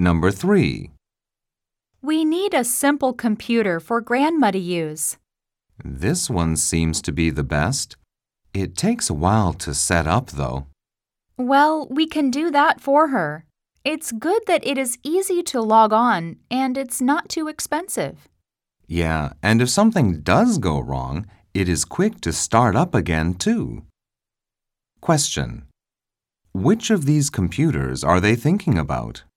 Number 3. We need a simple computer for Grandma to use. This one seems to be the best. It takes a while to set up, though. Well, we can do that for her. It's good that it is easy to log on and it's not too expensive. Yeah, and if something does go wrong, it is quick to start up again, too. Question: which of these computers are they thinking about?